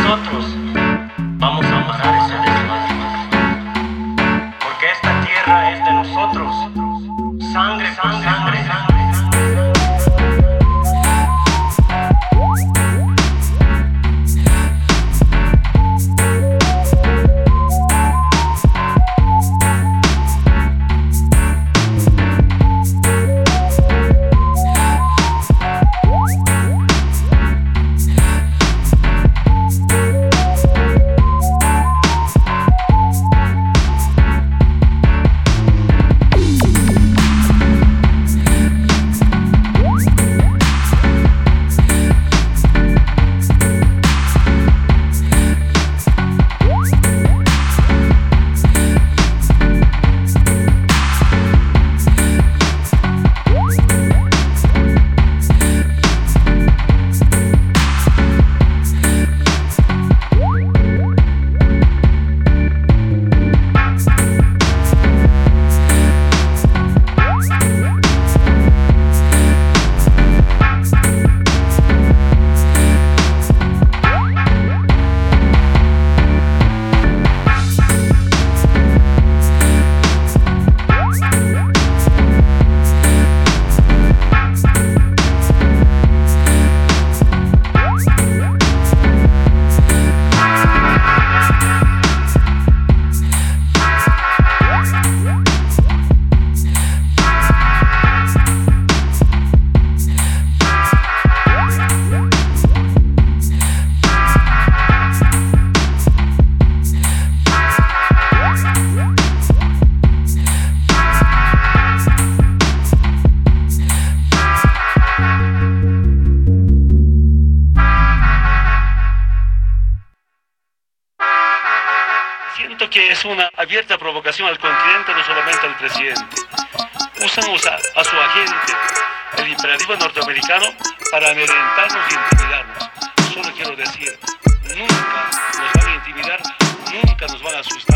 nosotros vamos a parar ese desmadre. Porque esta tierra es de nosotros. Sangre, sangre, sangre, sangre. Siento que es una abierta provocación al continente, no solamente al presidente. Usan a su agente, el imperativo norteamericano, para amedrentarnos y intimidarnos. Solo quiero decir, nunca nos van a intimidar, nunca nos van a asustar.